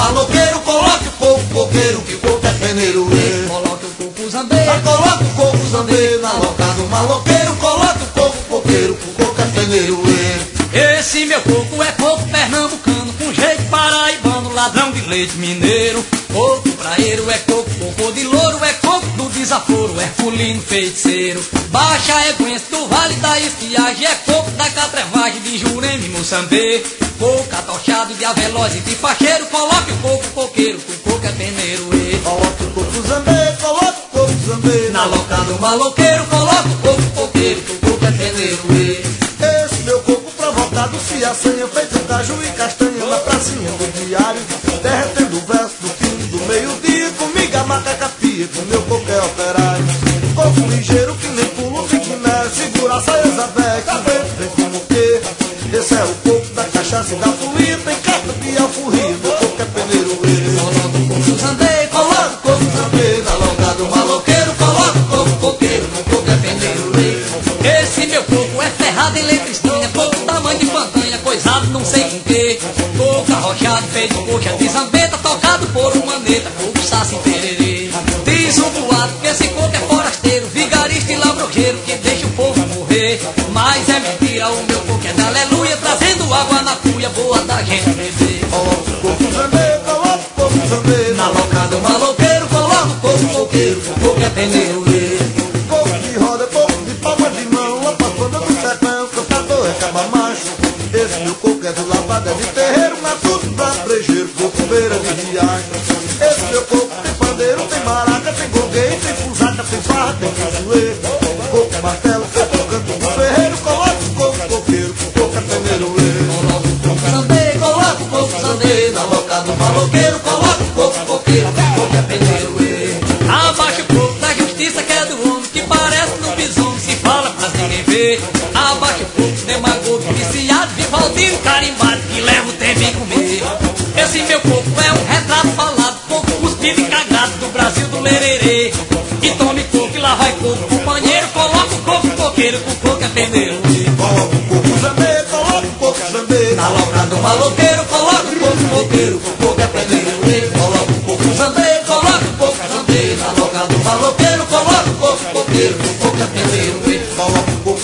maloqueiro, coloque o coco coqueiro, que o coco é peneiro. Coloque o coco zambê, Coloque o coco zambê, na loca do maloqueiro, coloque o coco coqueiro, que o coco é peneiro. Esse meu coco é coco pernambucano, com jeito paraibano, ladrão de leite mineiro. Coco praeiro é coco, coco de louro é coco do desaforo, herculino feiticeiro. Baixa Eguense do Vale da Estiagem, é coco da Catrevagem de Jurema e Moçambê. Coco atochado de Aveloz e de Facheiro, coloque o coco coqueiro, que o coco é peneiro. Coloque o coco zambê, coloque o coco zambê, Na loca do maloqueiro, coloque o coco coqueiro, que o coco é peneiro. Esse meu coco provocado se assanha, feito caju e castanha na pracinha do diário, derretendo o verso do fim do meio-dia, comigo a macaca pia, que o meu coco é operário. Coco ligeiro que nem pulo, fique né, segura a saia Zabé, que o vento vem como que. Esse é o coco da cachaça e da folia, tem carta de alforria, meu coco é peneiro. Coloque o coco zambê, Coloque o coco zambê, na loca do maloqueiro, coloque o coco coqueiro, que o coco é peneiro. Esse meu coco é ferrado em letristinha, coco tamanho de pantanha, coisado não sei com que. Coco arrochado, feito coxa de zambeta, tocado por uma maneta, coco saci tererê. Diz um boato que esse coco é forasteiro, vigarista e labroqueiro, que deixa o povo morrer. Mas é mentira, o meu coco é da aleluia, trazendo água na cuia boa da gente beber. Coloque o coco zambê, coloque o coco zambê, Na loca do maloqueiro, coloca o coco coqueiro, que o coco é peneiro. coco de roda, coco de palma de mão, lá pra banda do sertão, cantador é caba macho. Esse meu coco é do lavado, é de terreiro, matuto pra brejeiro, coco beira de riacho. Esse meu coco tem pandeiro, tem maraca, tem gongueiro, tem fusaca, tem farra, tem cajuê. Coco martelo, feito canto do ferreiro, coloque o coco coqueiro, que o coco é peneiro. Coloca o coco zambê, coloca o coco zambê, Na loca do maloqueiro, coloque o coco coqueiro, que o coco é peneiro. abaixa o coco da justiça que é do homem, que parece no bisão, se fala mas ninguém vê. Abaixa o coco demagogo, viciado, Vivaldino carimbado, que leva o tempo em comer. Esse meu coco é um retrato falado, coco cuspido e cagado do Brasil do lererê. E tome coco e lá vai coco, companheiro, coloca o coco coqueiro, que o coco é peneiro. Coloque o coco zambê, coloque o coco zambê, Na loca do maloqueiro, coloca o coco coqueiro, que o coco é peneiro. coloque o coco zambê, coloque o coco zambê, Na loca do maloqueiro, coloca o coco coqueiro, que o coco é peneiro. coloque o coco